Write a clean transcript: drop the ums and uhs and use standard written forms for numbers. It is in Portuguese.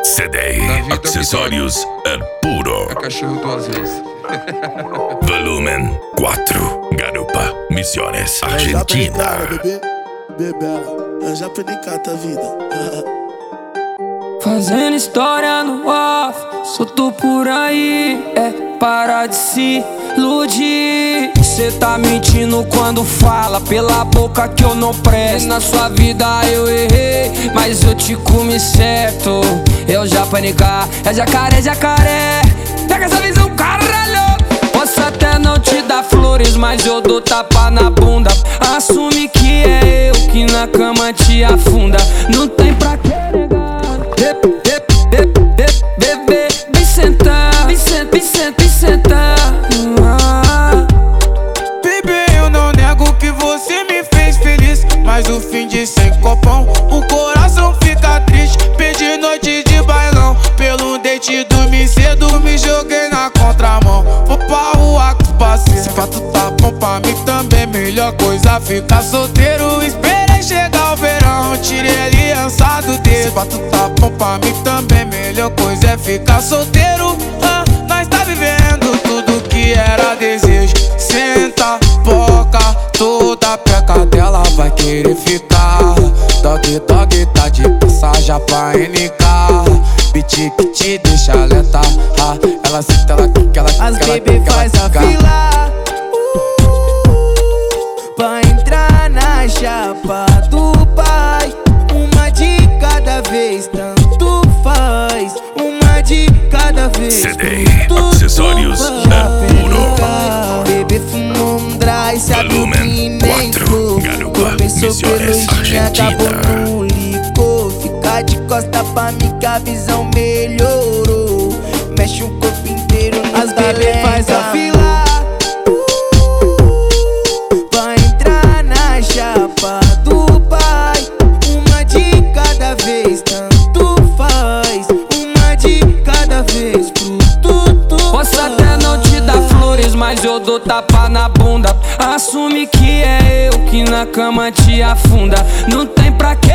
CDI Acessórios é puro. É cachorro 2 vezes. Volumen 4 Garupa Misiones Argentina. Eu já aprendi cada vida. Fazendo história no off, solto por aí, para de se iludir. Cê tá mentindo quando fala pela boca que eu não presto. Na sua vida eu errei, mas eu te comi certo. Eu já panicar, é jacaré, jacaré. Pega essa visão, caralho. Posso até não te dar flores, mas eu dou tapa na bunda. Assume que é eu que na cama te afunda. Não tem pra que negar. Bebê, vem sentar, vem sentar. Bebê, eu não nego que você me fez feliz, mas o fim de sem copão, o coração fica triste. Perdi noite de bailão, pelo date dormi cedo, me joguei na contramão. Vou pra rua com os parceiros, se fato tá bom pra mim também. Melhor coisa ficar solteiro, esperei chegar o verão, tirei a aliança do dedo. Se fato tá bom pra mim também, melhor coisa é ficar solteiro. Nós tá vivendo tudo que era desejo. Senta, boca, toda peca dela vai querer ficar. Dog, dog, tá de passagem pra NK. Beat que te deixa alerta. Ela senta, ela quica, ela quica. As baby faz a fila pra entrar na chapa do pai. Uma de cada vez, tanto faz. Uma de cada vez. CDI Acessórios é puro. Bebê fumou um dry, sabe o que Volumen nem 4 ficou. Garupa Começou Misiones pelo gin, acabou Argentina. no licor. Fica de costa pra mim que a visão melhorou. Mexe o corpo inteiro no As baby faz a fila pra entrar na chapa do pai. Uma de cada vez, tanto faz. Uma de cada vez pro tudo. Posso até não te dar flores, mas eu dou tapa na bunda. Assume que é eu que na cama te afunda. Não tem pra que